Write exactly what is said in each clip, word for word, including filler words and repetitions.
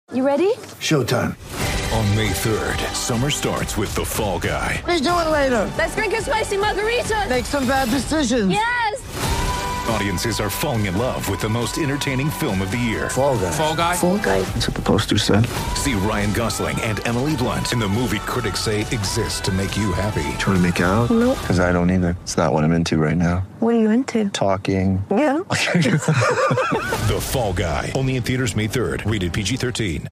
You ready? Showtime. On May third, summer starts with The Fall Guy. Let's do it later. Let's drink a spicy margarita. Make some bad decisions. Yes! Audiences are falling in love with the most entertaining film of the year. Fall Guy. Fall Guy? Fall guy. That's what the poster said. See Ryan Gosling and Emily Blunt in the movie critics say exists to make you happy. Trying to make it out? Nope. Because I don't either. It's not what I'm into right now. What are you into? Talking. Yeah. The Fall Guy. Only in theaters May third. Rated P G thirteen.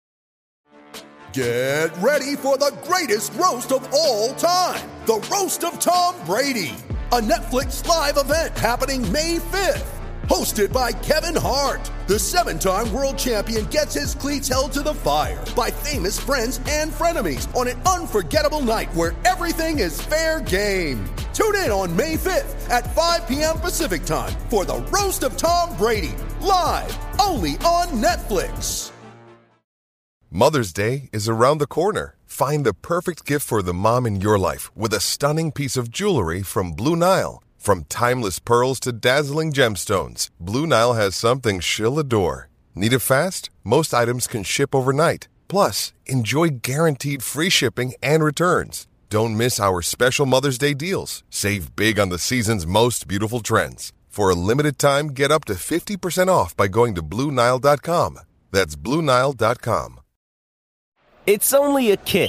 Get ready for the greatest roast of all time. The Roast of Tom Brady. A Netflix live event happening May fifth. Hosted by Kevin Hart. The seven-time world champion gets his cleats held to the fire by famous friends and frenemies on an unforgettable night where everything is fair game. Tune in on May fifth at five p.m. Pacific time for the Roast of Tom Brady. Live only on Netflix. Mother's Day is around the corner. Find the perfect gift for the mom in your life with a stunning piece of jewelry from Blue Nile. From timeless pearls to dazzling gemstones, Blue Nile has something she'll adore. Need it fast? Most items can ship overnight. Plus, enjoy guaranteed free shipping and returns. Don't miss our special Mother's Day deals. Save big on the season's most beautiful trends. For a limited time, get up to fifty percent off by going to Blue Nile dot com. That's Blue Nile dot com. It's only a kick,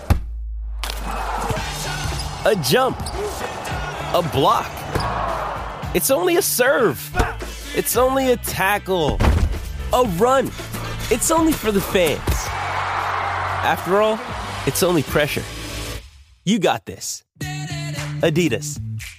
a jump, a block. It's only a serve. It's only a tackle, a run. It's only for the fans. After all, it's only pressure. You got this. Adidas.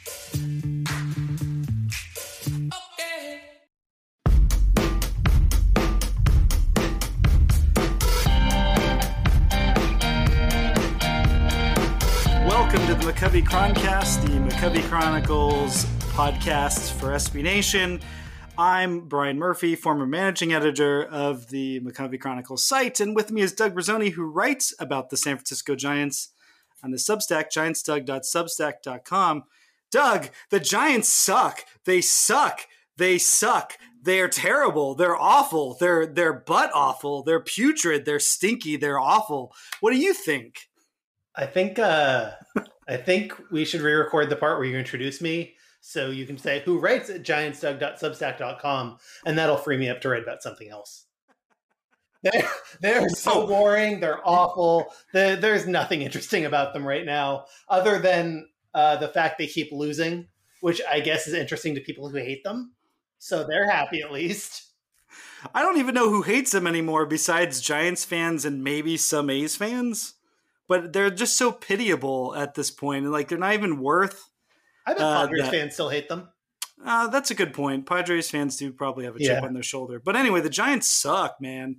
Welcome to the McCovey Chroncast, the McCovey Chronicles podcast for S B Nation. I'm Brian Murphy, former managing editor of the McCovey Chronicles site, and with me is Doug Brazzoni, who writes about the San Francisco Giants on the Substack, giants doug dot substack dot com. Doug, the Giants suck. They suck. They suck. They're terrible. They're awful. They're they're butt awful. They're putrid. They're stinky. They're awful. What do you think? I think uh, I think we should re-record the part where you introduce me, so you can say who writes at giants doug dot substack dot com, and that'll free me up to write about something else. They're, they're so boring. They're awful. They're, there's nothing interesting about them right now, other than uh, the fact they keep losing, which I guess is interesting to people who hate them. So they're happy at least. I don't even know who hates them anymore besides Giants fans and maybe some A's fans. But they're just so pitiable at this point. And like, they're not even worth. I bet uh, Padres that. fans still hate them. Uh, that's a good point. Padres fans do probably have a chip Yeah. on their shoulder. But anyway, the Giants suck, man.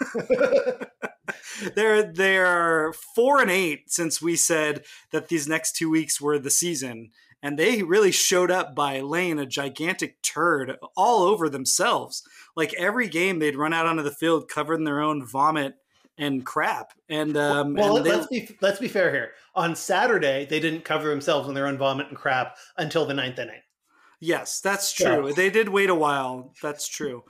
they're they're four and eight since we said that these next two weeks were the season. And they really showed up by laying a gigantic turd all over themselves. Like every game they'd run out onto the field covered in their own vomit and crap. And um, well, and they, let's be let's be fair here. On Saturday, they didn't cover themselves in their own vomit and crap until the ninth inning. Yes, that's true. Yeah. They did wait a while. That's true.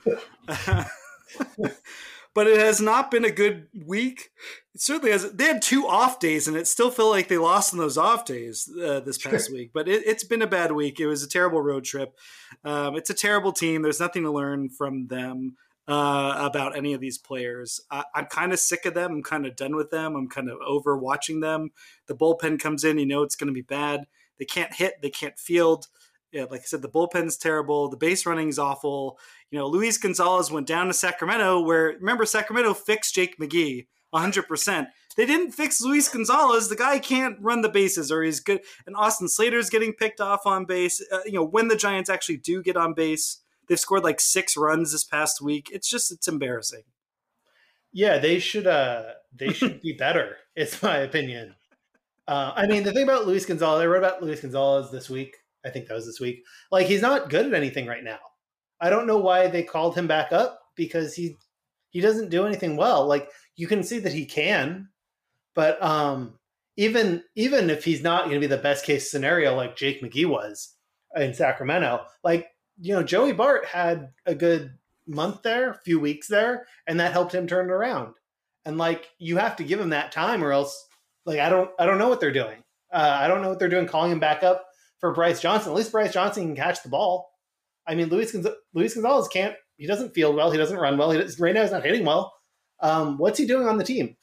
But it has not been a good week. It certainly has. They had two off days, and it still felt like they lost on those off days uh, this past week. But it, it's been a bad week. It was a terrible road trip. Um, it's a terrible team. There's nothing to learn from them uh, about any of these players. I, I'm kind of sick of them. I'm kind of done with them. I'm kind of over watching them. The bullpen comes in. You know it's going to be bad. They can't hit. They can't field. Yeah, like I said, the bullpen's terrible. The base running's awful. You know, Luis Gonzalez went down to Sacramento where, remember, Sacramento fixed Jake McGee one hundred percent. They didn't fix Luis Gonzalez. The guy can't run the bases, or he's good. And Austin Slater's getting picked off on base. Uh, you know, when the Giants actually do get on base, they've scored like six runs this past week. It's just, it's embarrassing. Yeah, they should uh, they should be better, is my opinion. Uh, I mean, the thing about Luis Gonzalez, I wrote about Luis Gonzalez this week. I think that was this week. Like, he's not good at anything right now. I don't know why they called him back up, because he he doesn't do anything well. Like, you can see that he can, but um, even even if he's not going to be the best case scenario like Jake McGee was in Sacramento, like, you know, Joey Bart had a good month there, a few weeks there, and that helped him turn it around. And like, you have to give him that time, or else, like, I don't, I don't know what they're doing. Uh, I don't know what they're doing calling him back up for Bryce Johnson. At least Bryce Johnson can catch the ball. I mean, Luis, Gonz- Luis Gonzalez can't. He doesn't field well. He doesn't run well. He does, right now, he's not hitting well. Um, what's he doing on the team?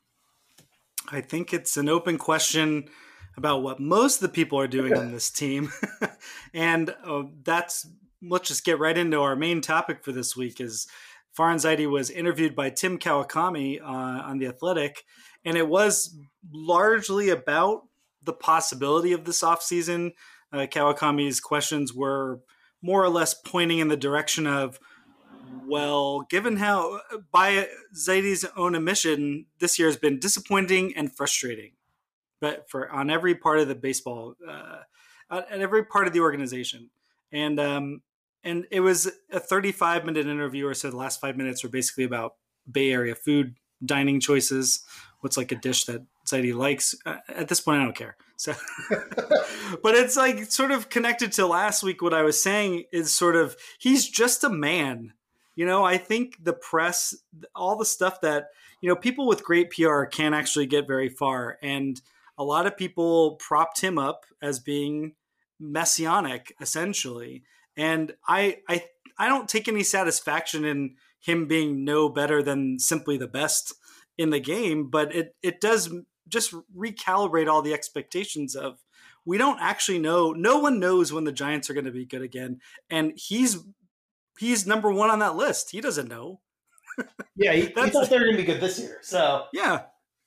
I think it's an open question about what most of the people are doing on this team. and uh, that's, let's just get right into our main topic for this week is Farhan Zaidi was interviewed by Tim Kawakami uh, on The Athletic, and it was largely about the possibility of this offseason. Uh, Kawakami's questions were more or less pointing in the direction of, well, given how, by Zaidi's own admission, this year has been disappointing and frustrating, but for on every part of the baseball, uh, at every part of the organization, and um, and it was a thirty-five minute interview or so. The last five minutes were basically about Bay Area food, dining choices. What's like a dish that Zaidi likes? Uh, at this point, I don't care. So, but it's like sort of connected to last week. What I was saying is sort of he's just a man. You know, I think the press, all the stuff that, you know, people with great P R can't actually get very far. And a lot of people propped him up as being messianic, essentially. And I, I, I don't take any satisfaction in him being no better than simply the best in the game, but it, it does just recalibrate all the expectations of, we don't actually know. No one knows when the Giants are going to be good again. And he's, He's number one on that list. He doesn't know. Yeah, he, he thought they were going to be good this year. So yeah.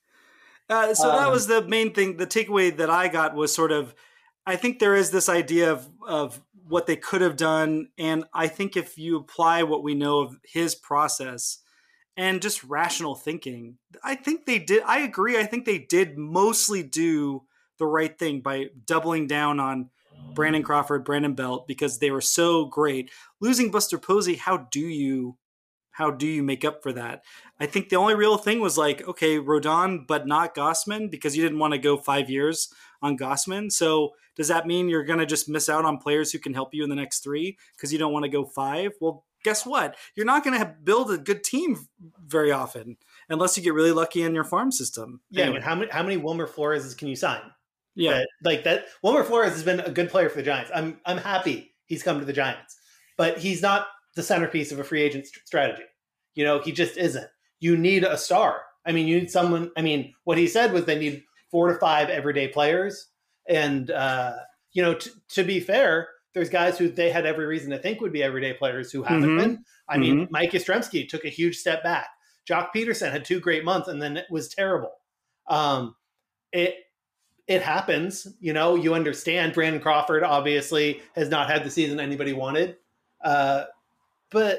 Uh, so um, that was the main thing. The takeaway that I got was sort of, I think there is this idea of of what they could have done, and I think if you apply what we know of his process and just rational thinking, I think they did. I agree. I think they did mostly do the right thing by doubling down on Brandon Crawford, Brandon Belt, because they were so great. Losing Buster Posey, how do you how do you make up for that? I think the only real thing was like, okay, Rodon, but not Gausman, because you didn't want to go five years on Gausman. So does that mean you're going to just miss out on players who can help you in the next three because you don't want to go five? Well, guess what? You're not going to build a good team very often unless you get really lucky in your farm system. Yeah, anyway. I mean, how many how many Wilmer Flores can you sign? Yeah, that, like that. Wilmer Flores has been a good player for the Giants. I'm I'm happy he's come to the Giants, but he's not the centerpiece of a free agent st- strategy. You know, he just isn't. You need a star. I mean, you need someone. I mean, what he said was they need four to five everyday players. And uh, you know, t- to be fair, there's guys who they had every reason to think would be everyday players who haven't mm-hmm. been. I mm-hmm. mean, Mike Yastrzemski took a huge step back. Jock Peterson had two great months, and then it was terrible. Um, it. It happens, you know, you understand. Brandon Crawford obviously has not had the season anybody wanted. Uh, but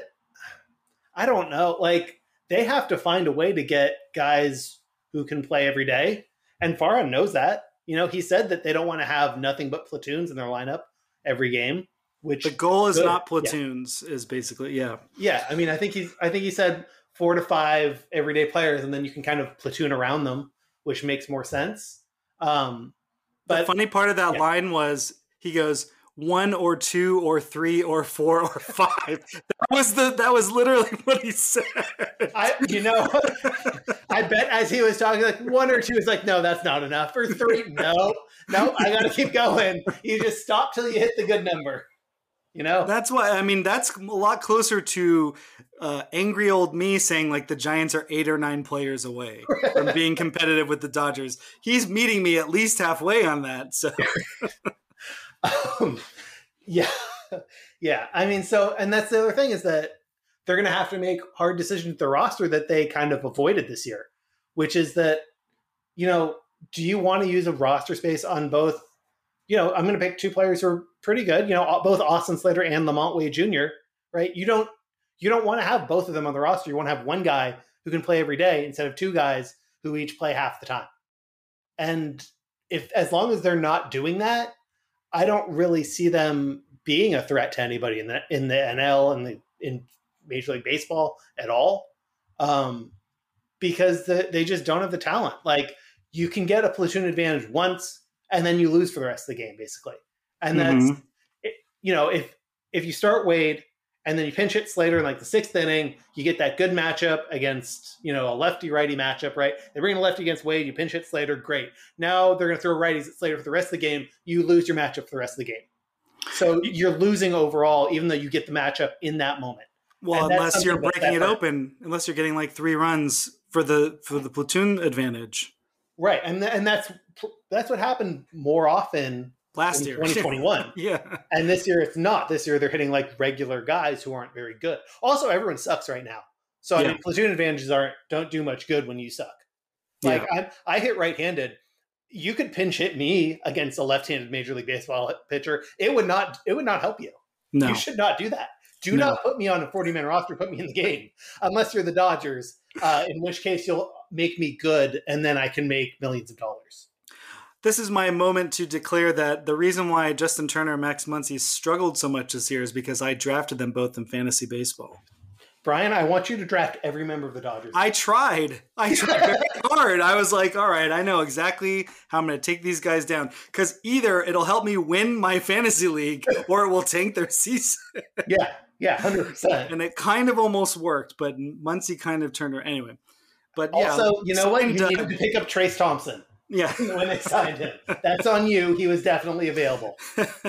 I don't know, like they have to find a way to get guys who can play every day. And Farhan knows that. You know, he said that they don't want to have nothing but platoons in their lineup every game, which the goal is good. not platoons yeah. is basically, yeah. Yeah. I mean, I think he's, I think he said four to five everyday players, and then you can kind of platoon around them, which makes more sense. Um, but the funny part of that yeah. line was he goes one or two or three or four or five. That was the that was literally what he said. I you know I bet as he was talking, like one or two is like, no, that's not enough. Or three, no, no, I gotta keep going. You just stop till you hit the good number. You know? That's why I mean that's a lot closer to uh, angry old me saying like the Giants are eight or nine players away from being competitive with the Dodgers. He's meeting me at least halfway on that. So um, yeah. Yeah. I mean, so and that's the other thing is that they're gonna have to make hard decisions with the roster that they kind of avoided this year, which is that, you know, do you want to use a roster space on both? You know, I'm going to pick two players who are pretty good, you know, both Austin Slater and Lamont Wade Junior, right? You don't, you don't want to have both of them on the roster. You want to have one guy who can play every day instead of two guys who each play half the time. And if, as long as they're not doing that, I don't really see them being a threat to anybody in the, in the N L and the, in Major League Baseball at all. Um, because the, they just don't have the talent. Like you can get a platoon advantage once, and then you lose for the rest of the game, basically. And that's, mm-hmm. it, you know, if if you start Wade and then you pinch hit Slater in like the sixth inning. You get that good matchup against, you know, a lefty-righty matchup, right? They bring a lefty against Wade. You pinch hit Slater. Great. Now they're going to throw righties at Slater for the rest of the game. You lose your matchup for the rest of the game. So you're losing overall, even though you get the matchup in that moment. Well, unless you're breaking it open, unless you're getting like three runs for the for the platoon advantage. Right. And th- and that's that's what happened more often last in year, twenty twenty-one. Yeah. And this year it's not. This year they're hitting like regular guys who aren't very good. Also, everyone sucks right now. So I Yeah. mean, platoon advantages aren't don't do much good when you suck. Like Yeah. I, I hit right-handed. You could pinch hit me against a left-handed Major League Baseball pitcher. It would not. It would not help you. No. You should not do that. Do No. not put me on a forty-man roster. Put me in the game, unless you're the Dodgers. Uh, in which case, you'll make me good, and then I can make millions of dollars. This is my moment to declare that the reason why Justin Turner and Max Muncy struggled so much this year is because I drafted them both in fantasy baseball. Brian, I want you to draft every member of the Dodgers. I tried. I tried very hard. I was like, all right, I know exactly how I'm going to take these guys down. Because either it'll help me win my fantasy league or it will tank their season. Yeah, yeah, one hundred percent. And it kind of almost worked, but Muncy kind of turned her anyway. But yeah, Also, you know what? You signed, needed uh, to pick up Trace Thompson Yeah. when they signed him. That's on you. He was definitely available. uh,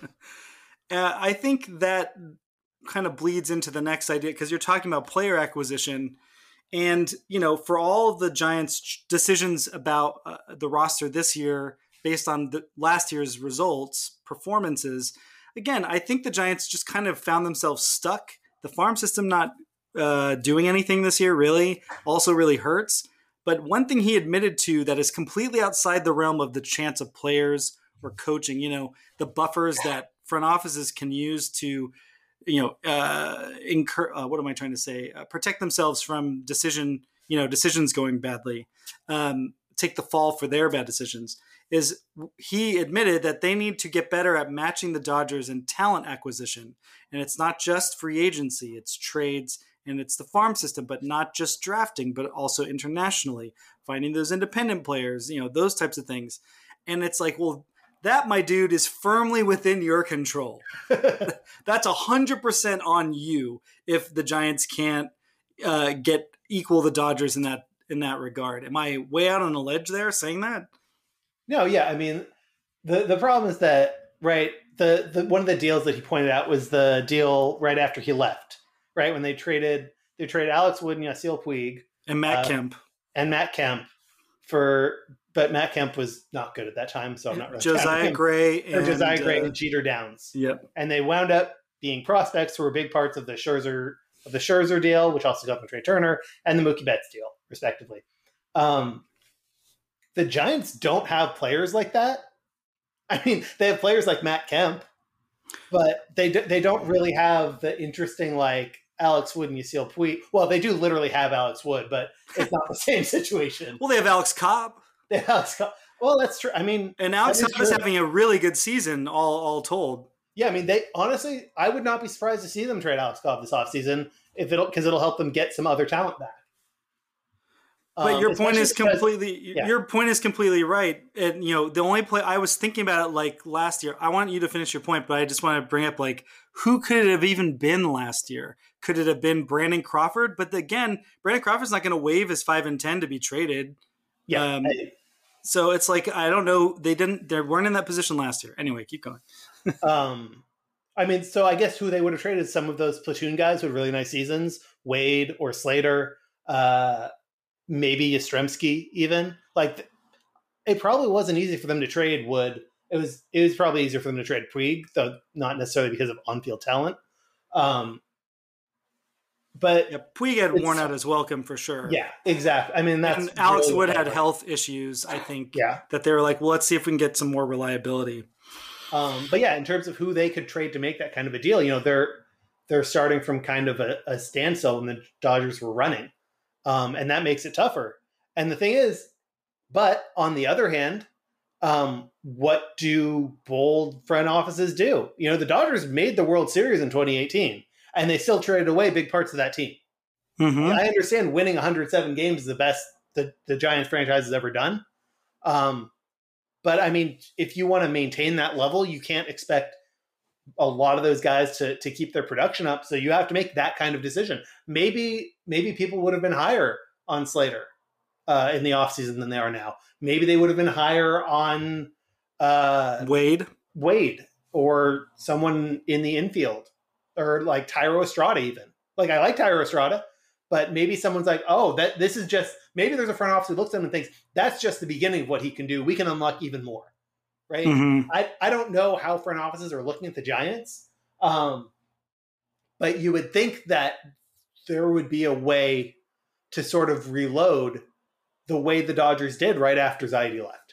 I think that kind of bleeds into the next idea because you're talking about player acquisition. And, you know, for all of the Giants' decisions about uh, the roster this year, based on the last year's results, performances, again, I think the Giants just kind of found themselves stuck. The farm system not uh, doing anything this year really also really hurts. But one thing he admitted to that is completely outside the realm of the chance of players or coaching, you know, the buffers that front offices can use to, you know, uh, incur, uh, what am I trying to say? Uh, protect themselves from decision, you know, decisions going badly, um, take the fall for their bad decisions, is he admitted that they need to get better at matching the Dodgers in talent acquisition. And it's not just free agency, it's trades and it's the farm system, but not just drafting, but also internationally, finding those independent players, you know, those types of things. And it's like, well, that, my dude, is firmly within your control. That's one hundred percent on you if the Giants can't uh, get equal the Dodgers in that in that regard. Am I way out on a ledge there saying that? No, yeah. I mean, the, the problem is that, right, the, the one of the deals that he pointed out was the deal right after he left, right, when they traded they traded Alex Wood and Yasiel Puig. And Matt uh, Kemp. And Matt Kemp for... But Matt Kemp was not good at that time, so I'm not really Josiah Gray and Josiah Gray uh, and Jeter Downs. Yep. And they wound up being prospects who were big parts of the Scherzer of the Scherzer deal, which also got them Trey Turner, and the Mookie Betts deal, respectively. Um, the Giants don't have players like that. I mean, they have players like Matt Kemp, but they do, they don't really have the interesting like Alex Wood and Yasiel Puig. Well, they do literally have Alex Wood, but it's not the same situation. Well, they have Alex Cobb. Well, that's true. I mean, and Alex Cobb is having a really good season, all all told. Yeah, I mean, they honestly, I would not be surprised to see them trade Alex Cobb this offseason if it'll because it'll help them get some other talent back. But um, your point is because, completely yeah. your point is completely right. And you know, the only play I was thinking about it like last year. I want you to finish your point, but I just want to bring up like who could it have even been last year? Could it have been Brandon Crawford? But again, Brandon Crawford's not going to waive his five and ten to be traded. Yeah. Um, I, so it's like I don't know. They didn't. They weren't in that position last year. Anyway, keep going. um, I mean, so I guess who they would have traded some of those platoon guys with really nice seasons, Wade or Slater, uh, maybe Yastrzemski even. Like, it probably wasn't easy for them to trade Wood. It was. It was probably easier for them to trade Puig, though not necessarily because of on-field talent. Um, But yeah, Puig had worn out his welcome for sure. Yeah, exactly. I mean, that's and Alex really Wood had right. health issues. I think. Yeah. That they were like, well, let's see if we can get some more reliability. Um, but yeah, in terms of who they could trade to make that kind of a deal, you know, they're they're starting from kind of a, a standstill when the Dodgers were running, um, and that makes it tougher. And the thing is, but on the other hand, um, what do bold front offices do? You know, the Dodgers made the World Series in twenty eighteen. And they still traded away big parts of that team. Mm-hmm. I understand winning one hundred seven games is the best the, the Giants franchise has ever done. Um, but I mean, if you want to maintain that level, you can't expect a lot of those guys to to keep their production up. So you have to make that kind of decision. Maybe maybe people would have been higher on Slater uh, in the offseason than they are now. Maybe they would have been higher on uh, Wade, Wade, or someone in the infield, or like Tyro Estrada even. Like, I like Tyro Estrada, but maybe someone's like, oh, that this is just, maybe there's a front office who looks at him and thinks, that's just the beginning of what he can do. We can unlock even more, right? Mm-hmm. I, I don't know how front offices are looking at the Giants, um, but you would think that there would be a way to sort of reload the way the Dodgers did right after Zaidi left.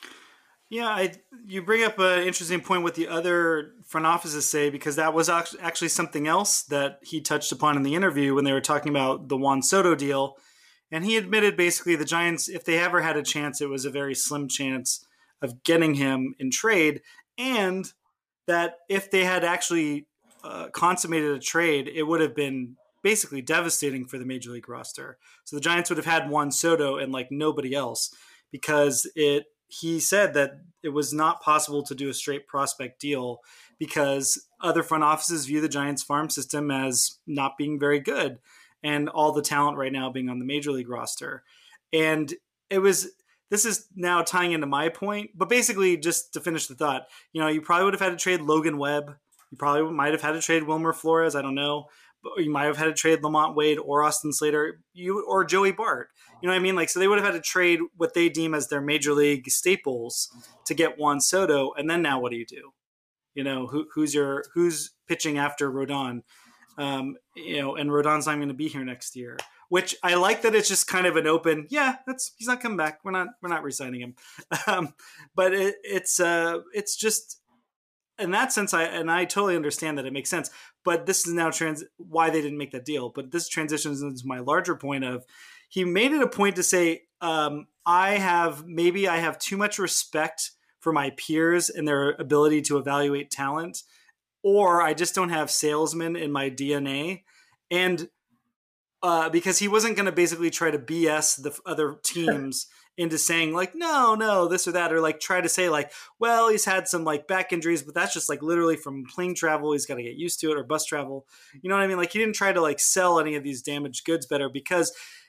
Yeah, I, you bring up an interesting point with the other front offices say, because that was actually something else that he touched upon in the interview when they were talking about the Juan Soto deal. And he admitted basically the Giants, if they ever had a chance, it was a very slim chance of getting him in trade. And that if they had actually uh, consummated a trade, it would have been basically devastating for the Major League roster. So the Giants would have had Juan Soto and like nobody else, because it, he said that it was not possible to do a straight prospect deal because other front offices view the Giants farm system as not being very good, and all the talent right now being on the Major League roster. And it was, this is now tying into my point, but basically just to finish the thought, you know, you probably would have had to trade Logan Webb. You probably might have had to trade Wilmer Flores. I don't know. But you might have had to trade Lamont Wade or Austin Slater, you or Joey Bart. You know what I mean? Like, so they would have had to trade what they deem as their major league staples to get Juan Soto. And then now what do you do? You know, who, who's your, who's pitching after Rodon? Um, you know, and Rodon's not going to be here next year, which I like that it's just kind of an open, yeah, that's, he's not coming back. We're not, we're not re-signing him. Um, but it, it's, uh, it's just, in that sense, I and I totally understand that it makes sense. But this is now trans why they didn't make that deal. But this transitions into my larger point of he made it a point to say, um, I have maybe I have too much respect for my peers and their ability to evaluate talent, or I just don't have salesmen in my D N A. And uh, because he wasn't going to basically try to B S the other teams into saying like, no, no, this or that, or like try to say like, well, he's had some like back injuries, but that's just like literally from plane travel. He's got to get used to it, or bus travel. You know what I mean? Like, he didn't try to like sell any of these damaged goods better, because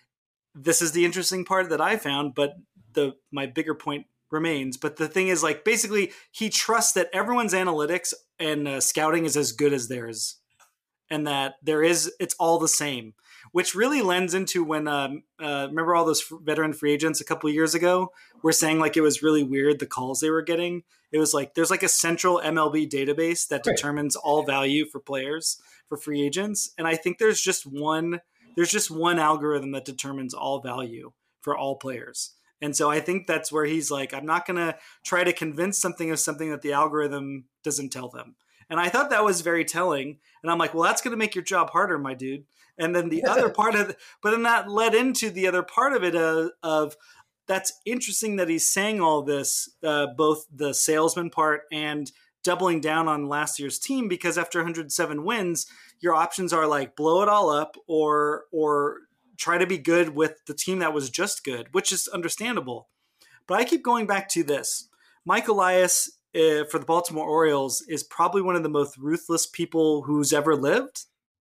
this is the interesting part that I found, but the, my bigger point remains. But the thing is, like, basically he trusts that everyone's analytics and uh, scouting is as good as theirs, and that there is, it's all the same, which really lends into when, um, uh, remember all those veteran free agents a couple of years ago were saying like it was really weird the calls they were getting. It was like there's like a central M L B database that Right. determines all value for players, for free agents. And I think there's just one, there's just one algorithm that determines all value for all players. And so I think that's where he's like, I'm not going to try to convince something of something that the algorithm doesn't tell them. And I thought that was very telling. And I'm like, well, that's going to make your job harder, my dude. And then the other part of, the, but then that led into the other part of it uh, of that's interesting that he's saying all this, uh, both the salesman part and doubling down on last year's team, because after one hundred seven wins, your options are like blow it all up or, or try to be good with the team that was just good, which is understandable. But I keep going back to this. Mike Elias uh, for the Baltimore Orioles is probably one of the most ruthless people who's ever lived.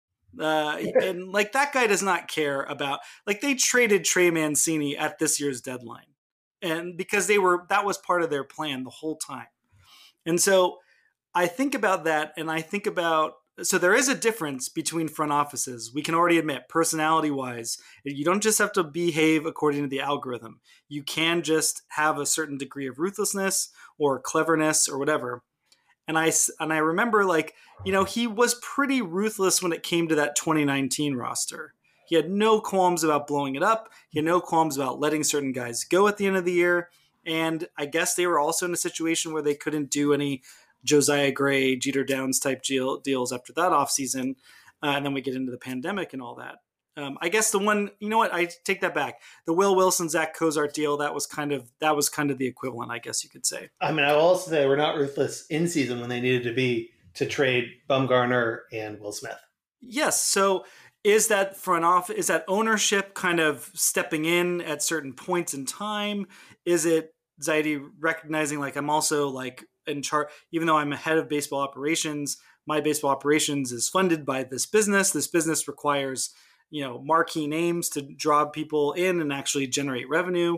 Uh, and like that guy does not care about, like, they traded Trey Mancini at this year's deadline, and because they were, that was part of their plan the whole time. And so I think about that, and I think about, so there is a difference between front offices. We can already admit, personality wise, you don't just have to behave according to the algorithm. You can just have a certain degree of ruthlessness or cleverness or whatever. And I, and I remember, like, you know, he was pretty ruthless when it came to that twenty nineteen roster. He had no qualms about blowing it up. He had no qualms about letting certain guys go at the end of the year. And I guess they were also in a situation where they couldn't do any Josiah Gray, Jeter Downs type deal, deals after that offseason. Uh, and then we get into the pandemic and all that. Um, I guess the one, you know what, I take that back. The Will Wilson, Zach Cozart deal, that was kind of, that was kind of the equivalent, I guess you could say. I mean, I will also say we're not ruthless in season when they needed to be to trade Bumgarner and Will Smith. Yes. So is that front office, is that ownership kind of stepping in at certain points in time? Is it Zaidi recognizing, like, I'm also like in chart, even though I'm a head of baseball operations, my baseball operations is funded by this business. This business requires, you know, marquee names to draw people in and actually generate revenue.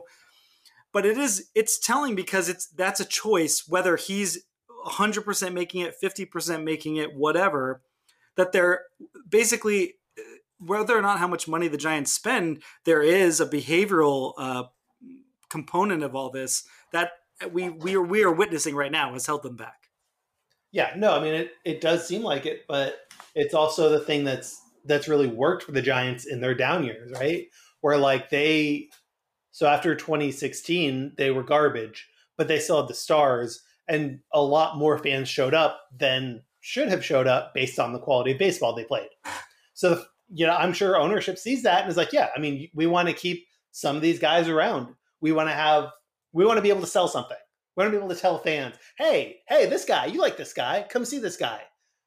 But it is, it's telling because it's, that's a choice, whether he's one hundred percent making it, fifty percent making it, whatever, that they're basically, whether or not how much money the Giants spend, there is a behavioral uh, component of all this that we, we are, we are witnessing right now has held them back. Yeah, no, I mean, it, it does seem like it, but it's also the thing that's, that's really worked for the Giants in their down years, right? Where like they, so after twenty sixteen, they were garbage, but they still had the stars, and a lot more fans showed up than should have showed up based on the quality of baseball they played. So, you know, I'm sure ownership sees that and is like, yeah, I mean, we want to keep some of these guys around. We want to have, we want to be able to sell something. We want to be able to tell fans, hey, hey, this guy, you like this guy, come see this guy.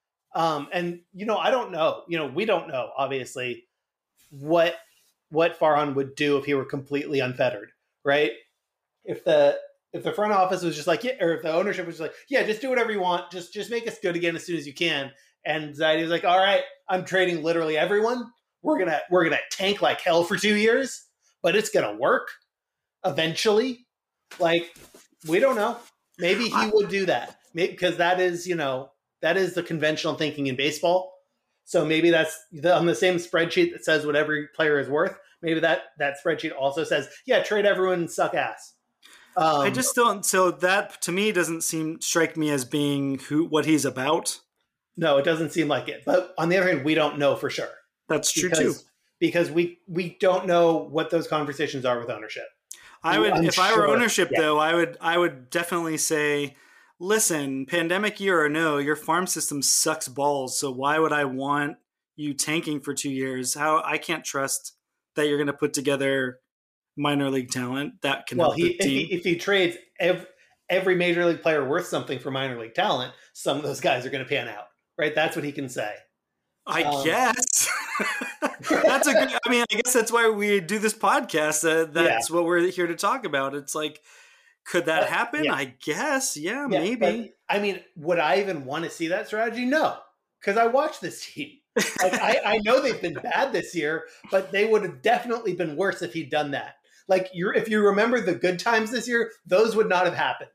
Um, and, you know, I don't know, you know, we don't know, obviously, what what Farhan would do if he were completely unfettered, right? If the if the front office was just like, yeah, or if the ownership was just like, yeah, just do whatever you want, just just make us good again as soon as you can. And Zaidi was like, all right, I'm trading literally everyone. We're gonna we're gonna tank like hell for two years, but it's gonna work eventually. Like, we don't know. Maybe he would do that. Maybe because that is, you know, that is the conventional thinking in baseball. So maybe that's the, on the same spreadsheet that says what every player is worth. Maybe that, that spreadsheet also says, yeah, trade everyone and suck ass. Um, I just don't. So that to me doesn't seem strike me as being who what he's about. No, it doesn't seem like it. But on the other hand, we don't know for sure. That's true because, too. Because we we don't know what those conversations are with ownership. I would, I'm if I were sure, ownership yeah. though, I would I would definitely say, listen, pandemic year or no, your farm system sucks balls. So why would I want you tanking for two years? How I can't trust that you're going to put together minor league talent that can well, help he, the if, team. he, if he trades every, every major league player worth something for minor league talent, some of those guys are going to pan out, right? That's what he can say. I um, guess that's a good, I mean, I guess that's why we do this podcast. Uh, that's yeah. what we're here to talk about. It's like, could that but, happen? yeah. I guess. Yeah, yeah maybe. But, I mean, would I even want to see that strategy? No, because I watched this team. Like, I, I know they've been bad this year, but they would have definitely been worse if he'd done that. Like, you're, if you remember the good times this year, those would not have happened.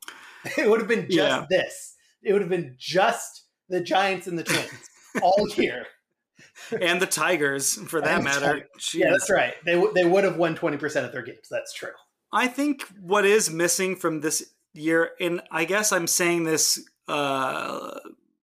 It would have been just yeah. this. It would have been just the Giants and the Twins all year. And the Tigers, for that and matter. Yeah, that's right. They, w- they would have won twenty percent of their games. That's true. I think what is missing from this year, and I guess I'm saying this uh,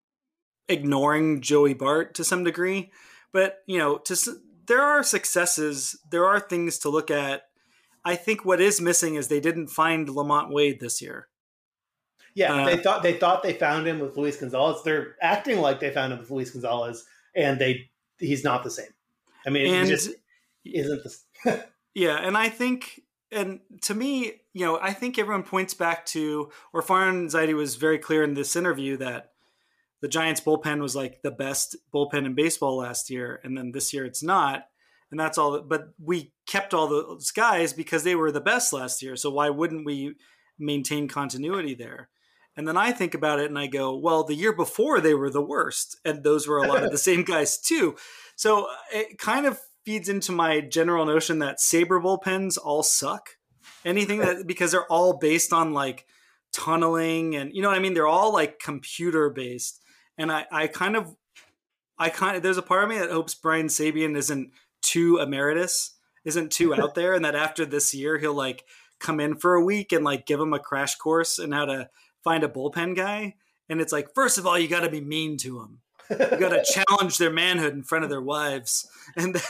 ignoring Joey Bart to some degree, but you know, to, there are successes, there are things to look at. I think what is missing is they didn't find Lamont Wade this year. Yeah, uh, they thought they thought they found him with Luis Gonzalez. They're acting like they found him with Luis Gonzalez, and they he's not the same. I mean, and, he just isn't the. Yeah, and I think. And to me, you know, I think everyone points back to, or Farhan Zaidi was very clear in this interview that the Giants bullpen was like the best bullpen in baseball last year. And then this year it's not. And that's all. That, but we kept all those guys because they were the best last year. So why wouldn't we maintain continuity there? And then I think about it and I go, well, the year before they were the worst. And those were a lot of the same guys too. So it kind of feeds into my general notion that Sabre bullpens all suck. Anything that, because they're all based on like tunneling and, you know what I mean? They're all like computer based. And I, I kind of, I kind of, there's a part of me that hopes Brian Sabean isn't too emeritus, isn't too out there. And that after this year, he'll like come in for a week and like give him a crash course in how to find a bullpen guy. And it's like, first of all, you got to be mean to them. You got to challenge their manhood in front of their wives. And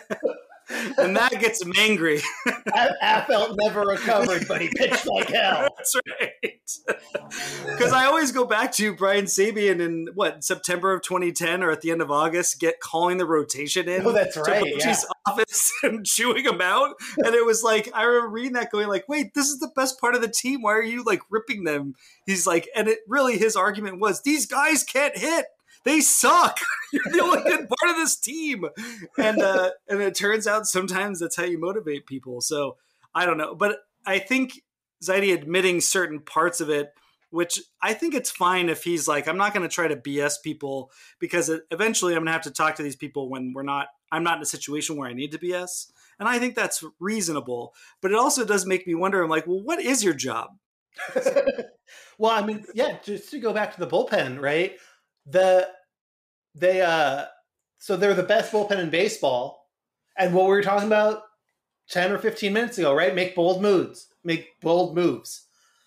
and that gets them angry. Affelt never recovered, but he pitched like hell. That's right. Because I always go back to Brian Sabean in, what, September of twenty ten or at the end of August, get calling the rotation in. Oh, that's right, to Bochy's yeah. office and chewing them out. And it was like, I remember reading that going like, wait, this is the best part of the team. Why are you like ripping them? He's like, and it really, his argument was, these guys can't hit. They suck. You're the only good part of this team. And uh, and it turns out sometimes that's how you motivate people. So I don't know. But I think Zaidi admitting certain parts of it which I think it's fine if he's like, I'm not going to try to B S people because eventually I'm going to have to talk to these people when we're not, I'm not in a situation where I need to B S. And I think that's reasonable, but it also does make me wonder. I'm like, well, what is your job? Well, I mean, yeah, just to go back to the bullpen, right? The, they, uh, so they're the best bullpen in baseball. And what we were talking about ten or fifteen minutes ago, right? Make bold moves, make bold moves.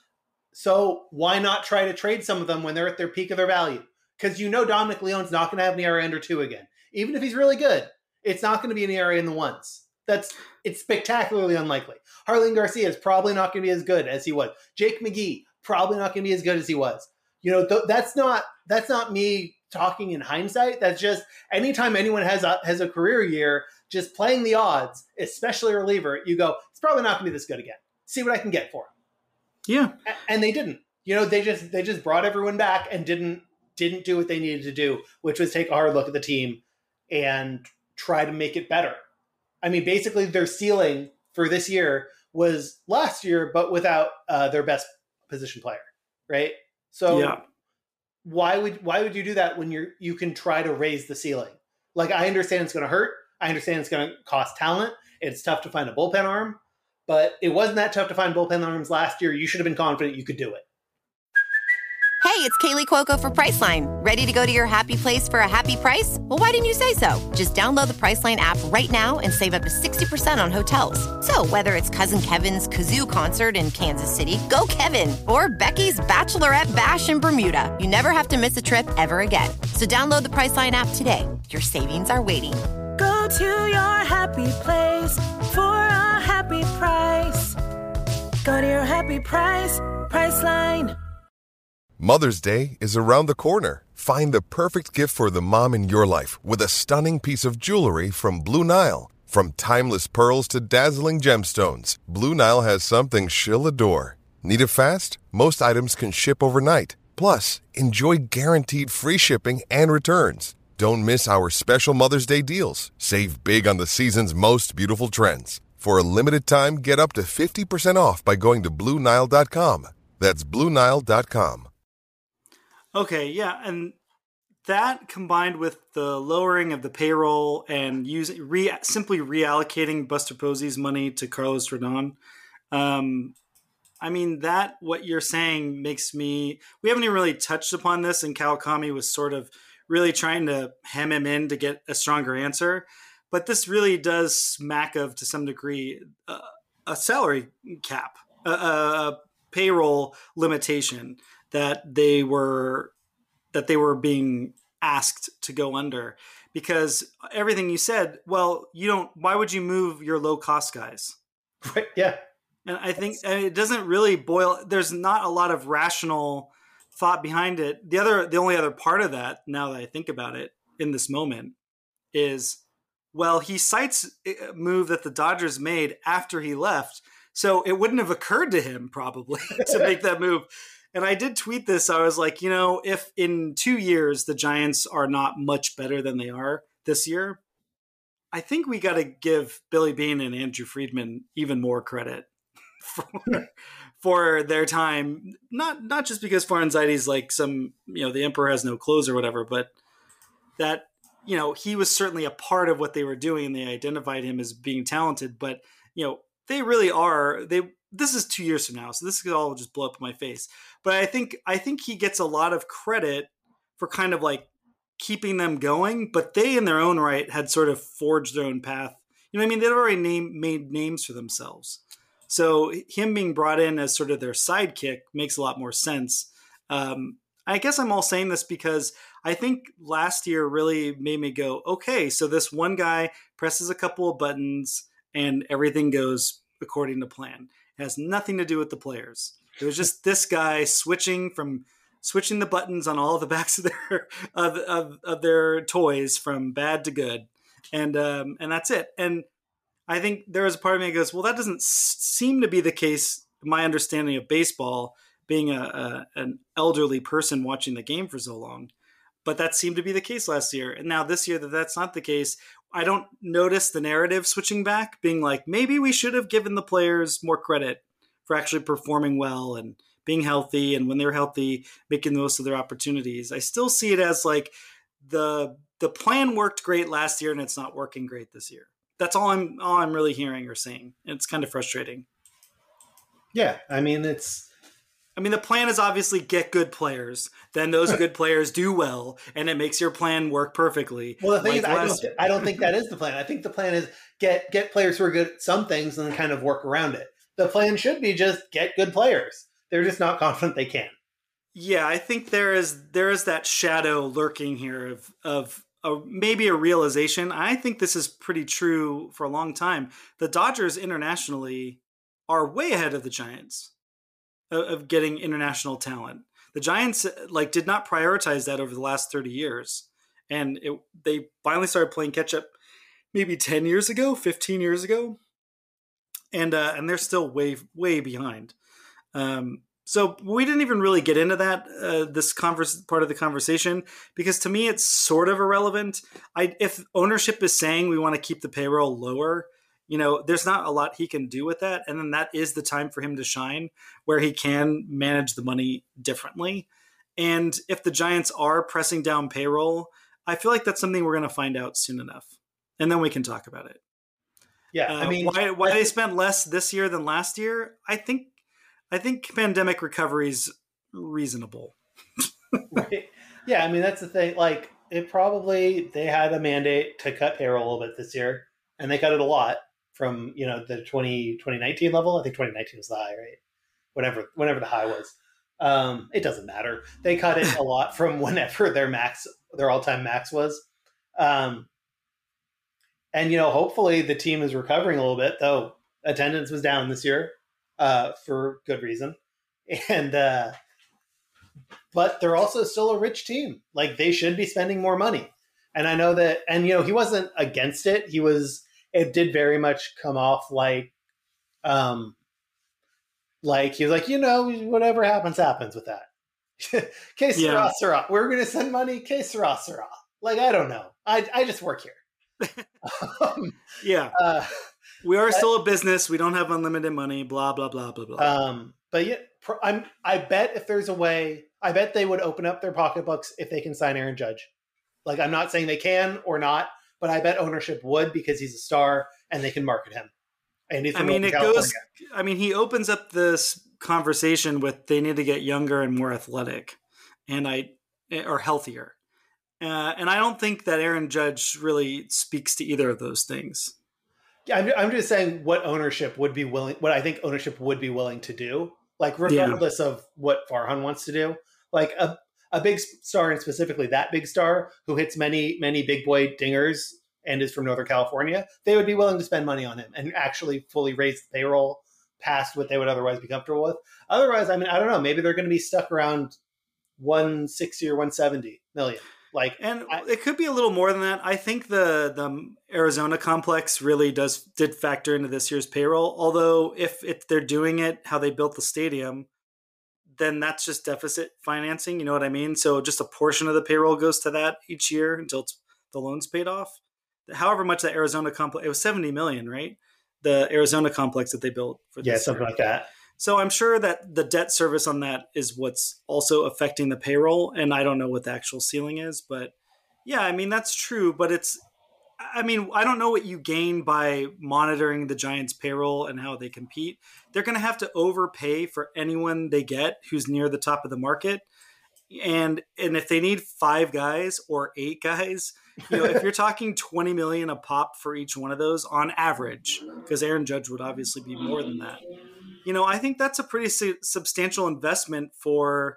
So why not try to trade some of them when they're at their peak of their value? Because you know Dominic Leone's not going to have an E R A under two again. Even if he's really good, it's not going to be an E R A in the ones. That's it's spectacularly unlikely. Harlan Garcia is probably not going to be as good as he was. Jake McGee probably not going to be as good as he was. You know, th- that's not that's not me talking in hindsight. That's just anytime anyone has a, has a career year, just playing the odds, especially a reliever, you go, it's probably not going to be this good again. See what I can get for him. Yeah, a- and they didn't. You know, they just they just brought everyone back and didn't didn't do what they needed to do, which was take a hard look at the team and try to make it better. I mean, basically their ceiling for this year was last year, but without uh, their best position player, right? So yeah. why would why would you do that when you're you can try to raise the ceiling? Like, I understand it's going to hurt. I understand it's going to cost talent. It's tough to find a bullpen arm, but it wasn't that tough to find bullpen arms last year. You should have been confident you could do it. Hey, it's Kaylee Cuoco for Priceline. Ready to go to your happy place for a happy price? Well, why didn't you say so? Just download the Priceline app right now and save up to sixty percent on hotels. So whether it's Cousin Kevin's Kazoo Concert in Kansas City, go Kevin, or Becky's Bachelorette Bash in Bermuda, you never have to miss a trip ever again. So download the Priceline app today. Your savings are waiting. Go to your happy place for a happy price. Go to your happy price, Priceline. Mother's Day is around the corner. Find the perfect gift for the mom in your life with a stunning piece of jewelry from Blue Nile. From timeless pearls to dazzling gemstones, Blue Nile has something she'll adore. Need it fast? Most items can ship overnight. Plus, enjoy guaranteed free shipping and returns. Don't miss our special Mother's Day deals. Save big on the season's most beautiful trends. For a limited time, get up to fifty percent off by going to Blue Nile dot com. That's Blue Nile dot com. Okay, yeah, and that combined with the lowering of the payroll and using re, simply reallocating Buster Posey's money to Carlos Rodon, um, I mean, that what you're saying makes me. We haven't even really touched upon this, and Kawakami was sort of really trying to hem him in to get a stronger answer, but this really does smack of, to some degree, uh, a salary cap, a, a payroll limitation that they were that they were being asked to go under, because everything you said, well, you don't, why would you move your low cost guys? Right. Yeah. And I think and it doesn't really boil. There's not a lot of rational thought behind it. The other, the only other part of that, now that I think about it in this moment, is, well, he cites a move that the Dodgers made after he left. So it wouldn't have occurred to him probably to make that move. And I did tweet this. I was like, you know, if in two years the Giants are not much better than they are this year, I think we got to give Billy Beane and Andrew Friedman even more credit for, for their time. Not not just because Faranzaitis like some, you know, the emperor has no clothes or whatever, but that, you know, he was certainly a part of what they were doing and they identified him as being talented. But, you know, they really are. They this is two years from now, so this could all just blow up in my face. But I think I think he gets a lot of credit for kind of like keeping them going. But they, in their own right, had sort of forged their own path. You know what I mean? They'd already name, made names for themselves. So him being brought in as sort of their sidekick makes a lot more sense. Um, I guess I'm all saying this because I think last year really made me go, okay, so this one guy presses a couple of buttons and everything goes according to plan. It has nothing to do with the players. It was just this guy switching from switching the buttons on all the backs of their of, of, of their toys from bad to good, and um, and that's it. And I think there was a part of me that goes, well, that doesn't seem to be the case. My understanding of baseball, being a, a an elderly person watching the game for so long, but that seemed to be the case last year. And now this year that that's not the case. I don't notice the narrative switching back, being like, maybe we should have given the players more credit for actually performing well and being healthy, and when they're healthy, making the most of their opportunities. I still see it as like the the plan worked great last year and it's not working great this year. That's all I'm all I'm really hearing or seeing. It's kind of frustrating. Yeah, I mean it's I mean, the plan is obviously get good players. Then those good players do well, and it makes your plan work perfectly. Well, the thing like is, I last... don't, I don't think that is the plan. I think the plan is get get players who are good at some things and then kind of work around it. The plan should be just get good players. They're just not confident they can. Yeah, I think there is there is that shadow lurking here of of a, maybe a realization. I think this is pretty true for a long time. The Dodgers internationally are way ahead of the Giants of getting international talent. The Giants like did not prioritize that over the last thirty years. And it, they finally started playing catch up maybe ten years ago, fifteen years ago. And, uh, and they're still way, way behind. Um, so we didn't even really get into that, uh, this converse part of the conversation, because to me, it's sort of irrelevant. I, if ownership is saying we want to keep the payroll lower, you know, there's not a lot he can do with that. And then that is the time for him to shine where he can manage the money differently. And if the Giants are pressing down payroll, I feel like that's something we're going to find out soon enough. And then we can talk about it. Yeah. Uh, I mean, why, why they spent less this year than last year? I think, I think pandemic recovery is reasonable. Right. Yeah. I mean, that's the thing. Like it probably, they had a mandate to cut payroll a little bit this year and they cut it a lot. From, you know, the twenty, twenty nineteen level. I think twenty nineteen was the high, right? Whatever, whenever the high was. Um, it doesn't matter. They cut it a lot from whenever their max, their all-time max was. Um, and, you know, hopefully the team is recovering a little bit, though attendance was down this year uh, for good reason. And, uh, but they're also still a rich team. Like they should be spending more money. And I know that, and, you know, he wasn't against it. He was, it did very much come off like, um, like he was like, you know, whatever happens, happens with that. Que sera, Yeah. sera. We're going to send money. Que sera, sera. Like, I don't know. I, I just work here. um, Yeah. uh, we are but- still a business. We don't have unlimited money, blah, blah, blah, blah, blah. Um, but yeah, pro- I'm, I bet if there's a way, I bet they would open up their pocketbooks if they can sign Aaron Judge. Like, I'm not saying they can or not, but I bet ownership would because he's a star and they can market him. And he's I from mean, it California. goes, I mean, he opens up this conversation with they need to get younger and more athletic and I, or healthier. Uh, and I don't think that Aaron Judge really speaks to either of those things. Yeah, I'm, I'm just saying what ownership would be willing, what I think ownership would be willing to do, like regardless yeah. of what Farhan wants to do. Like a, a big star, and specifically that big star who hits many, many big boy dingers and is from Northern California, they would be willing to spend money on him and actually fully raise the payroll past what they would otherwise be comfortable with. Otherwise, I mean, I don't know, maybe they're going to be stuck around one sixty or one seventy million. Like, and I, it could be a little more than that. I think the the Arizona complex really does did factor into this year's payroll. Although if if they're doing it how they built the stadium, then that's just deficit financing. You know what I mean? So just a portion of the payroll goes to that each year until it's, the loan's paid off. However much the Arizona complex, it was seventy million, right? The Arizona complex that they built for this yeah, something year. like that. So I'm sure that the debt service on that is what's also affecting the payroll. And I don't know what the actual ceiling is, but yeah, I mean, that's true. But it's, I mean, I don't know what you gain by monitoring the Giants payroll and how they compete. They're going to have to overpay for anyone they get who's near the top of the market. And, and if they need five guys or eight guys, you know, if you're talking twenty million a pop for each one of those on average, because Aaron Judge would obviously be more than that. You know, I think that's a pretty su- substantial investment for,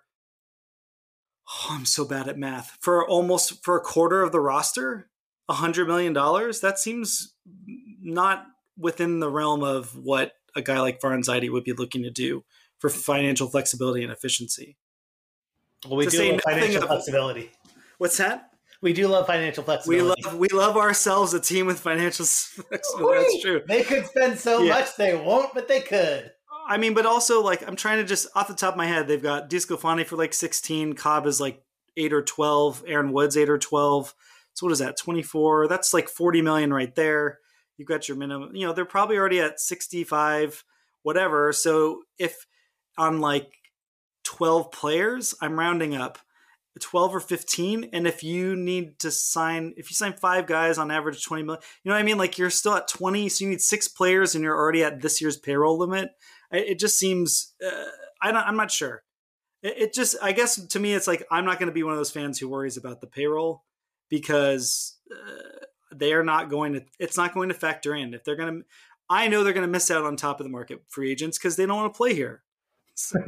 oh, I'm so bad at math, for almost for a quarter of the roster, one hundred million dollars. That seems not within the realm of what a guy like Farhan Zaidi would be looking to do for financial flexibility and efficiency. Well, we To do say love financial of- flexibility. What's that? We do love financial We flexibility. love we love ourselves a team with financial flexibility. That's true. They could spend so Yeah. much they won't, but they could. I mean, but also, like, I'm trying to just, off the top of my head, they've got Discofani for like sixteen, Cobb is like eight or twelve, Aaron Woods eight or twelve. So what is that, twenty-four? That's like forty million right there. You've got your minimum, you know, they're probably already at sixty-five, whatever. So if on like twelve players, I'm rounding up twelve or fifteen. And if you need to sign, if you sign five guys on average twenty million, you know what I mean? Like you're still at twenty, so you need six players and you're already at this year's payroll limit. It just seems, uh, I don't, I'm not sure. It, it just, I guess to me, it's like, I'm not going to be one of those fans who worries about the payroll because uh, they are not going to, it's not going to factor in. If they're going to, I know they're going to miss out on top of the market free agents because they don't want to play here. So,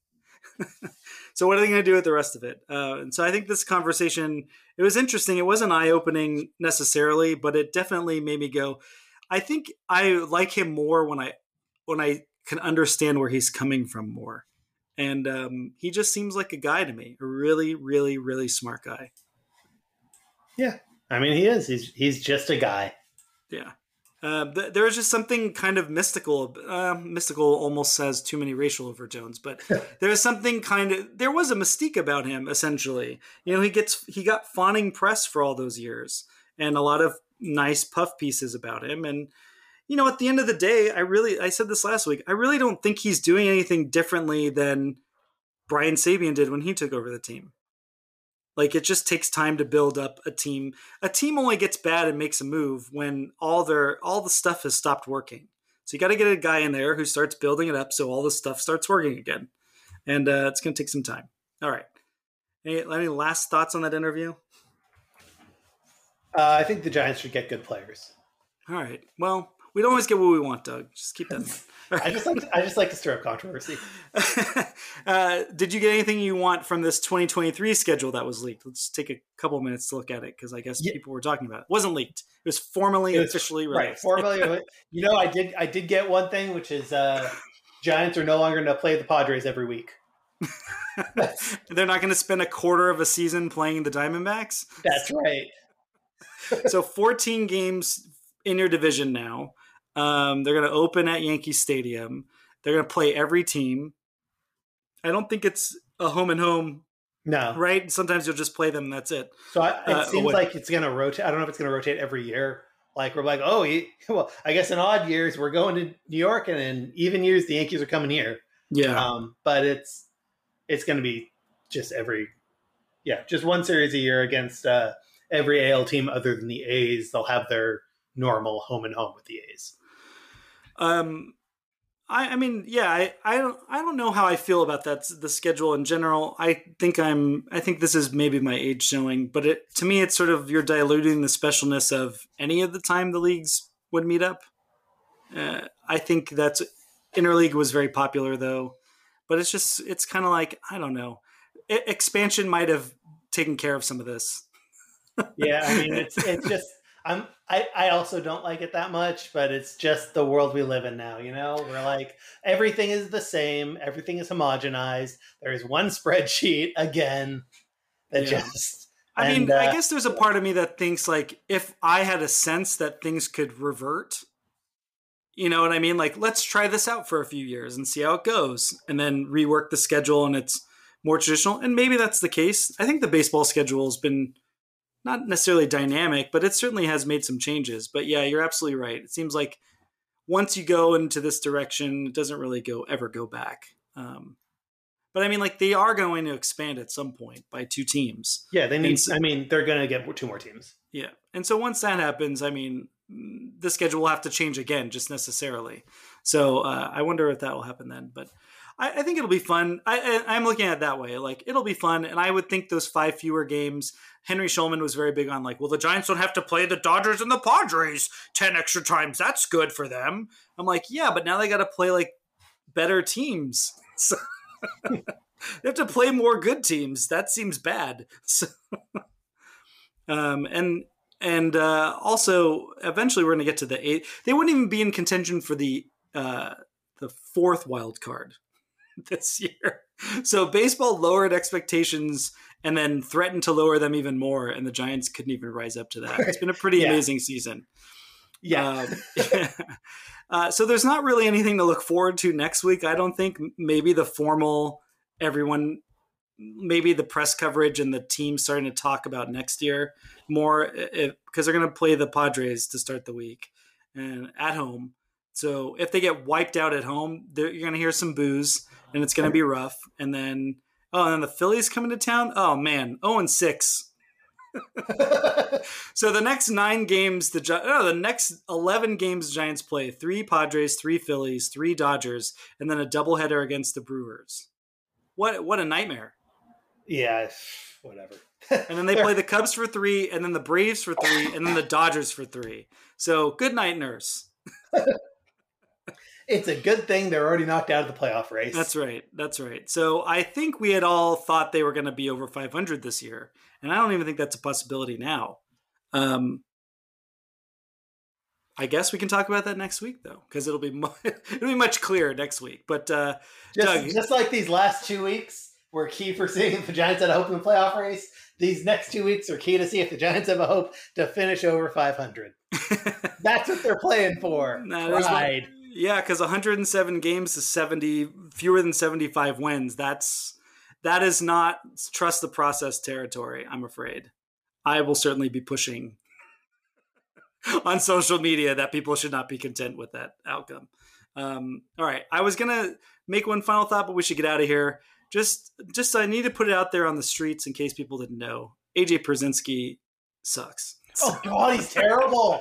so what are they going to do with the rest of it? Uh, and so I think this conversation, it was interesting. It wasn't eye-opening necessarily, but it definitely made me go, I think I like him more when I, when I can understand where he's coming from more. And um, he just seems like a guy to me, a really, really, really smart guy. Yeah. I mean, he is, he's, he's just a guy. Yeah. Uh, th- there was just something kind of mystical. Uh, mystical almost says too many racial overtones, but there was something kind of, there was a mystique about him, essentially. You know, he gets, he got fawning press for all those years and a lot of nice puff pieces about him. And, you know, at the end of the day, I really, I said this last week, I really don't think he's doing anything differently than Brian Sabian did when he took over the team. Like, it just takes time to build up a team. A team only gets bad and makes a move when all their all the stuff has stopped working. So you got to get a guy in there who starts building it up so all the stuff starts working again. And uh, it's going to take some time. All right. Any, any last thoughts on that interview? Uh, I think the Giants should get good players. All right. Well, we don't always get what we want, Doug. Just keep that in mind. I just like to, I just like to stir up controversy. uh, did you get anything you want from this twenty twenty-three schedule that was leaked? Let's take a couple minutes to look at it because I guess yeah. people were talking about it. It wasn't leaked. It was formally, it was, officially released. Right, formally. You know, I did I did get one thing, which is uh, Giants are no longer going to play the Padres every week. They're not going to spend a quarter of a season playing the Diamondbacks? That's right. So fourteen games in your division now. Um, they're going to open at Yankee Stadium. They're going to play every team. I don't think it's a home and home. No. Right? Sometimes you'll just play them and that's it. So I, it uh, seems like it's going to rotate. I don't know if it's going to rotate every year. Like we're like, oh, he, well, I guess in odd years we're going to New York and in even years the Yankees are coming here. Yeah. Um, but it's it's going to be just every, yeah, just one series a year against uh, every A L team other than the A's. They'll have their normal home and home with the A's. Um, I, I mean, yeah, I, I don't, I don't know how I feel about that. The schedule in general. I think I'm, I think this is maybe my age showing, but it, to me, it's sort of, you're diluting the specialness of any of the time the leagues would meet up. Uh, I think that's interleague was very popular though, but it's just, it's kind of like, I don't know, I, expansion might have taken care of some of this. Yeah. I mean, it's, it's just, I'm, I, I also don't like it that much, but it's just the world we live in now, you know? We're like, everything is the same. Everything is homogenized. There is one spreadsheet, again, that yeah. just... I and, mean, uh, I guess there's a part of me that thinks, like, if I had a sense that things could revert, you know what I mean? Like, let's try this out for a few years and see how it goes, and then rework the schedule and it's more traditional. And maybe that's the case. I think the baseball schedule has been... not necessarily dynamic, but it certainly has made some changes. But yeah, you're absolutely right. It seems like once you go into this direction, it doesn't really go ever go back. Um, but I mean, like they are going to expand at some point by two teams. Yeah, they need. So, I mean, they're going to get two more teams. Yeah, and so once that happens, I mean, the schedule will have to change again, just necessarily. So uh, I wonder if that will happen then. But I, I think it'll be fun. I, I, I'm looking at it that way. Like it'll be fun, and I would think those five fewer games. Henry Schulman was very big on like, well, the Giants don't have to play the Dodgers and the Padres ten extra times. That's good for them. I'm like, yeah, but now they got to play like better teams. So they have to play more good teams. That seems bad. So, um, and and uh, also eventually we're going to get to the eighth. They wouldn't even be in contention for the uh, the fourth wild card this year. So baseball lowered expectations and then threatened to lower them even more, and the Giants couldn't even rise up to that. It's been a pretty yeah. amazing season. Yeah. Um, uh, so there's not really anything to look forward to next week. I don't think. Maybe the formal, everyone, maybe the press coverage and the team starting to talk about next year more, because they're going to play the Padres to start the week and at home. So if they get wiped out at home, you're going to hear some boos. and it's going to be rough. And then, oh, and then the Phillies coming to town. Oh man, oh and six. So the next nine games, the no, the next eleven games, the Giants play three Padres, three Phillies, three Dodgers, and then a doubleheader against the Brewers. What what a nightmare! Yeah, whatever. And then they play the Cubs for three, and then the Braves for three, and then the Dodgers for three. So good night, nurse. It's a good thing they're already knocked out of the playoff race. That's right. That's right. So I think we had all thought they were going to be over five hundred this year, and I don't even think that's a possibility now. Um, I guess we can talk about that next week, though, because it'll be mu- it'll be much clearer next week. But uh, just, Doug, just like these last two weeks were key for seeing if the Giants had a hope in the playoff race, these next two weeks are key to see if the Giants have a hope to finish over five hundred. That's what they're playing for. Pride. Yeah, because one hundred seven games is seventy fewer than seventy-five wins. That's that is not trust the process territory, I'm afraid. I will certainly be pushing on social media that people should not be content with that outcome. Um, all right, I was gonna make one final thought, but we should get out of here. Just, just I need to put it out there on the streets in case people didn't know. A J Pierzynski sucks. Oh God, he's terrible.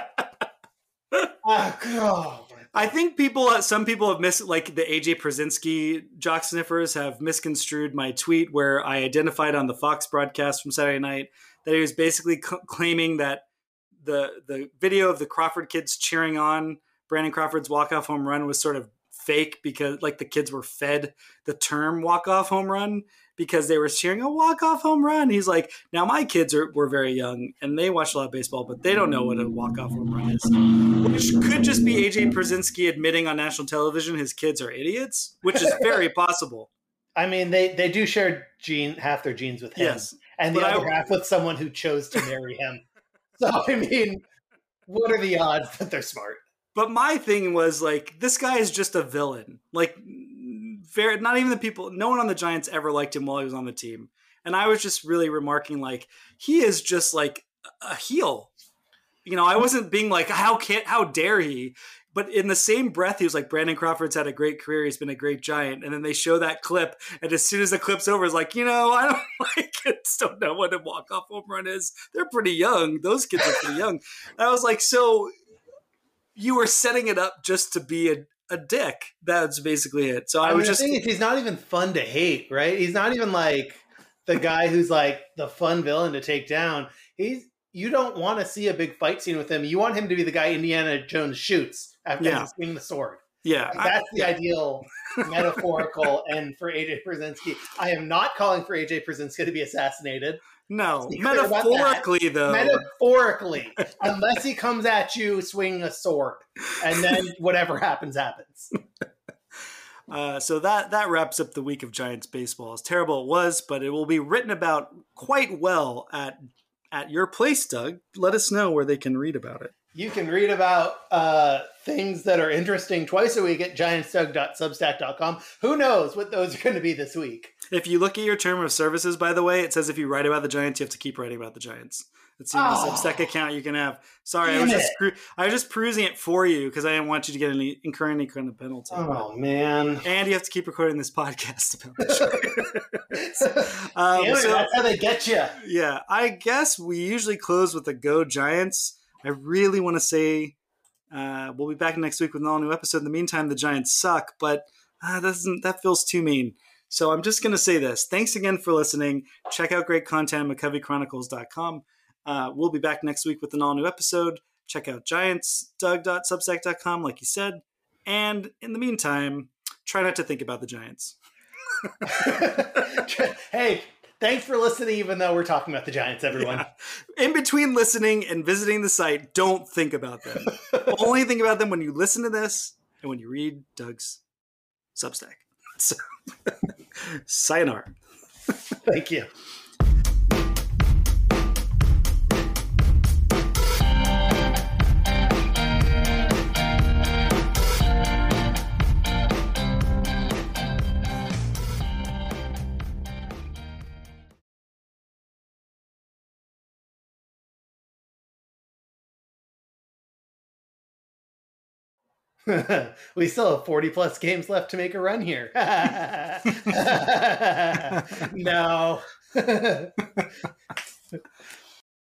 Oh God. I think people, some people have mis like the A J Pierzynski jock sniffers have misconstrued my tweet where I identified on the Fox broadcast from Saturday night that he was basically c- claiming that the the video of the Crawford kids cheering on Brandon Crawford's walk-off home run was sort of fake because like the kids were fed the term walk-off home run because they were cheering a walk-off home run. He's like, now my kids are were very young and they watch a lot of baseball, but they don't know what a walk-off home run is. Which could just be A J Pierzynski admitting on national television his kids are idiots, which is very possible. I mean, they, they do share gene half their genes with him, yes, and the but other I, half with someone who chose to marry him. So, I mean, what are the odds that they're smart? But my thing was like, this guy is just a villain. Like, very, not even the people, no one on the Giants ever liked him while he was on the team. And I was just really remarking like, he is just like a heel. You know, I wasn't being like, how can, how dare he? But in the same breath, he was like, Brandon Crawford's had a great career. He's been a great Giant. And then they show that clip. And as soon as the clip's over, it's like, you know, I don't like kids don't know what a walk-off home run is. They're pretty young. Those kids are pretty young. And I was like, so you were setting it up just to be a, a dick. That's basically it. So I, I was mean, just. The thing is, he's not even fun to hate, right? He's not even like the guy who's like the fun villain to take down. He's. You don't want to see a big fight scene with him. You want him to be the guy Indiana Jones shoots after Yeah. he swings the sword. Yeah. Like, that's I, the yeah. ideal metaphorical end for A J Pierzynski. I am not calling for A J Pierzynski to be assassinated. No, Be clear about metaphorically, that. though. Metaphorically. Unless he comes at you swinging a sword. And then whatever happens, happens. Uh, so that that wraps up the week of Giants baseball. As terrible it was, but it will be written about quite well at at your place, Doug. Let us know where they can read about it. You can read about uh, things that are interesting twice a week at giants doug dot substack dot com. Who knows what those are going to be this week? If you look at your term of services, by the way, it says if you write about the Giants, you have to keep writing about the Giants. That's the only Oh. Substack account you can have. Sorry, I Damn was just it. cru- I was just perusing it for you because I didn't want you to get any incur any kind of penalty. Oh, man. And you have to keep recording this podcast about it. um, Damn it, so- that's how they get you. Yeah, I guess we usually close with a Go Giants. I really want to say uh, we'll be back next week with an all new episode. In the meantime, the Giants suck, but uh, that doesn't that feels too mean. So I'm just going to say this. Thanks again for listening. Check out great content at mccovey chronicles dot com. Uh, we'll be back next week with an all new episode. Check out giants doug dot substack dot com, like you said. And in the meantime, try not to think about the Giants. Hey, thanks for listening, even though we're talking about the Giants, everyone. Yeah. In between listening and visiting the site, don't think about them. Only think about them when you listen to this and when you read Doug's Substack. So, sayonara. Thank you. We still have forty plus games left to make a run here. No.